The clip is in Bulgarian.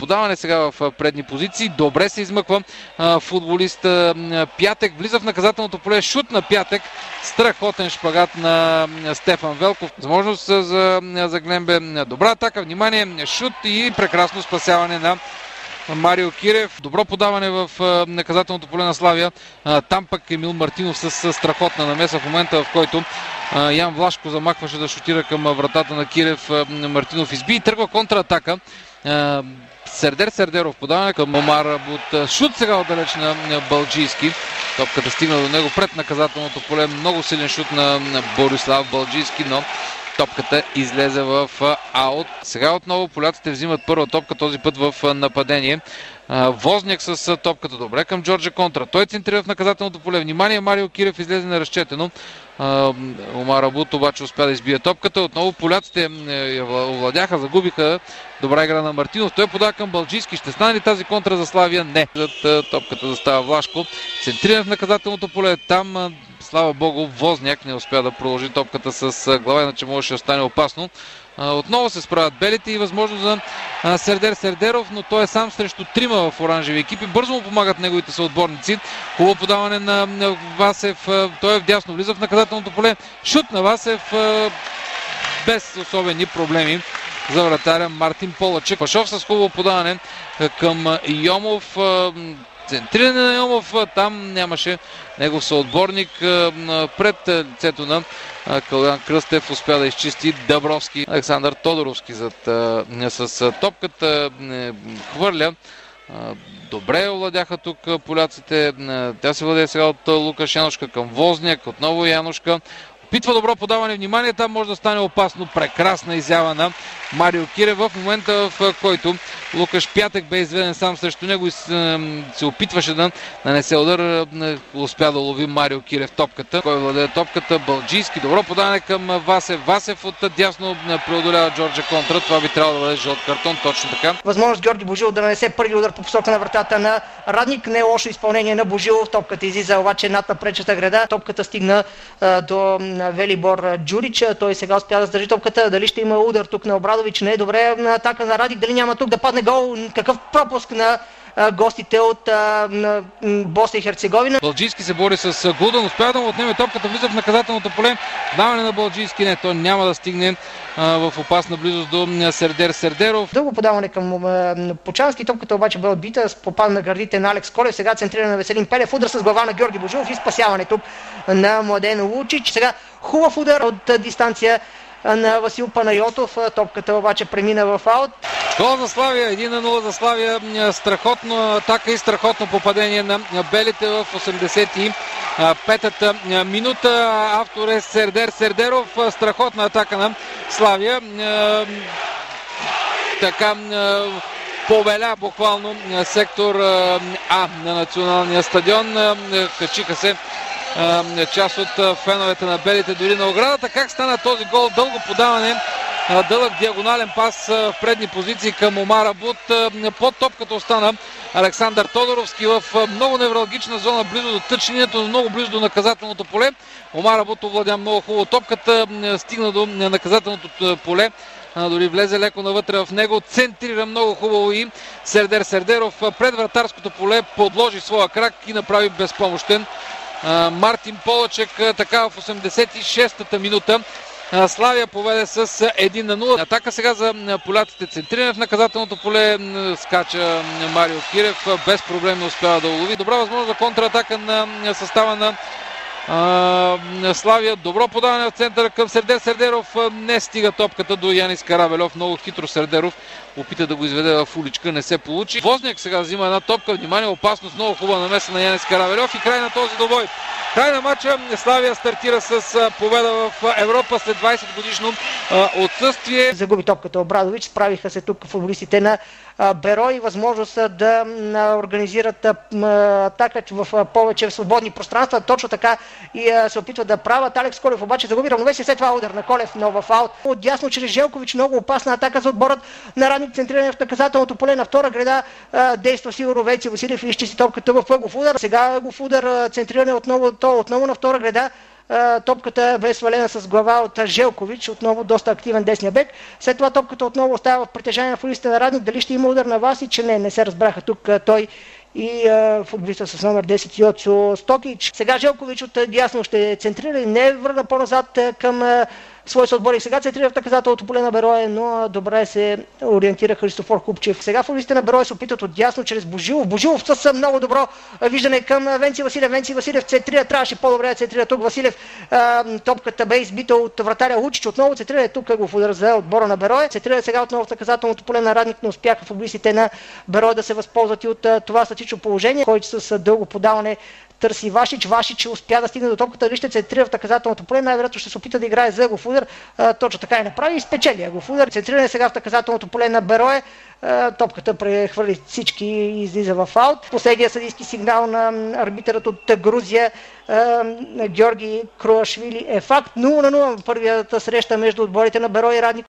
подаване сега в предни позиции. Добре се измъква футболист Пятек. Влиза в наказателното поле. Шут на Пятек. Страхотен шпагат на Стефан Велков. Възможност за Глембе. Добра атака. Внимание. Шут и прекрасно спасяване на Марио Кирев. Добро подаване в наказателното поле на Славия. Там пък Емил Мартинов с страхотна намеса в момента, в който Ян Влашко замахваше да шутира към вратата на Кирев. Мартинов изби и тръгва контратака. Сердеров подаване към Омар Абут. Шут сега отдалеч на Балджийски. Топката стигна до него пред наказателното поле. Много силен шут на Борислав Балджийски, но топката излезе в аут. Сега отново поляците взимат първа топка, този път в нападение. Возняк с топката добре към Джорджа контра. Той центрира в наказателното поле. Внимание, Марио Кирев излезе неразчетено. Омар Абут обаче успя да избие топката. Отново поляците овладяха, загубиха. Добра игра на Мартинов. Той подава към Балджийски. Ще стане ли тази контра за Славия? Не. Топката застава Влашко. Центрира в наказателното поле. Там, слава богу, Возняк не успя да продължи топката с глава, иначе можеше да стане опасно. Отново се справят белите и възможно за Сердеров, но той е сам срещу трима в оранжеви екипи. Бързо му помагат неговите съотборници. Хубаво подаване на Васев. Той е вдясно, влиза в наказателното поле. Шут на Васев без особени проблеми за вратаря Мартин Полачек. Пашов с хубаво подаване към Йомов. Центриране на Йомов, там нямаше негов съотборник. Пред лицето на Калуян Кръстев успя да изчисти Дъбровски. Александър Тодоровски с топката хвърля. Добре овладяха тук поляците. Тя се владее сега от Лукаш Янушка към Возняк. Отново Янушка. Опитва добро подаване. Внимание, там може да стане опасно. Прекрасна изява на Марио Кирев в момента, в който Лукаш Пятек бе изведен сам срещу него и се опитваше да нанесе удар. Успя да лови Марио Кирев топката. Кой владее топката? Балджийски. Добро подаване към Васев. Васев от дясно преодолява Джорджа контра. Това би трябвало да бъде жълт картон. Точно така. Възможност Георги Божилов да нанесе първи удар по посока на вратата на Радник. Не е лошо изпълнение на Божилов. Топката излиза обаче над напречната града. Топката стигна до Велибор Джурич. Той сега успя да задържи топката. Дали ще има удар тук на Обрадович? Не е добре на атака на Радик. Дали няма тук да падне гол? Какъв пропуск на гостите от Босна и Херцеговина. Балджийски се бори с Гулдан. Успя да му отнеме топката. Влиза в наказателното поле. Даване на Балджийски. Не, той няма да стигне в опасна близост до Сердеров. Дълго подаване към Почански. Топката обаче бе отбита. Попада на гърдите на Алекс Колев. Сега центрира на Веселин Пелев. Удар с глава на Георги Божилов и спасяване тук на Младен Лучич. Сега хубав удар от дистанция на Васил Панайотов. Топката обаче премина в аут. Гол за Славия, 1-0 за Славия. Страхотно атака и страхотно попадение на белите в 85-та минута. Автор е Сердеров. Страхотна атака на Славия. Така повеля буквално сектор А на националния стадион. Качиха се част от феновете на белите дори на оградата. Как стана този гол? Дълго подаване, дълъг диагонален пас в предни позиции към Омар Абут. Под топката остана Александър Тодоровски в много невралгична зона, близо до тъчлинията, но много близо до наказателното поле. Омар Абут овладя много хубаво топката, стигна до наказателното поле. Дори влезе леко навътре в него, центрира много хубаво и Сердеров пред вратарското поле подложи своя крак и направи безпомощен Мартин Полачек. Така в 86-та минута Славия поведе с 1-0. Атака сега за поляците. Центриране в наказателното поле. Скача Марио Кирев. Без проблем не успява да улови. Добра възможност за контратака на състава на Славия. Добро подаване в центъра към Сердеров. Не стига топката до Янис Каравелов. Много хитро Сердеров опита да го изведе в уличка. Не се получи. Возняк сега взима една топка. Внимание, опасност. Много хубава намеса на Янис Каравелов и край на този двубой. Край на матча. Славия стартира с победа в Европа след 20 годишно отсъствие. Загуби топката Обрадович. Справиха се тук футболистите на Берой и възможност да организират атака в повече свободни пространства. Точно така и се опитва да правят. Алекс Колев обаче загуби равновесие. След това удар на Колев, но в аут. Отдясно чрез Желкович. Много опасна атака за отборът на Радник. Центриране в наказателното поле. На втора града действа Сиво Вейци Василев и изчисти топката в ъгов удар. Сега ъгов удар, центриране отново на втора града. топката бе свалена с глава от Желкович, отново доста активен десния бек. След това топката отново остава в притежание на футболистите на Радник. Дали ще има удар на Васич? Не се разбраха тук той и футболиста с номер 10 Йоцо Стокич. Сега Желкович от дясно ще центрира и не върна по-назад към своя съотборник. Сега центрира в наказателното поле на Берое, но добре се ориентира Христофор Купчев. Сега футболистите на Берое се опитат от дясно чрез Божилов. Божилов с много добро виждане към Венци Василев. Венци Василев центрира, трябваше по-добре да центрира тук Василев. Топката бе избита от вратаря Лучич. Отново центрира, тук го удар за отбора на Берое. Центрира сега отново в наказателното поле на Радник, не успяха футболистите на Берое да се възползват и от това статично положение, който с дълго подаване търси Вашич. Вашич успя да стигне до топката, дали ще центрира в наказателното поле, най-вероятно ще се опита да играе за ъгов удар. Точно така и направи и спечели ъгов удар. Центриране сега в наказателното поле на Берое. Топката прехвърли всички и излиза в аут. Последния съдийски сигнал на арбитърът от Грузия Георги Круашвили е факт. 0-0 първията среща между отборите на Берое и Радник.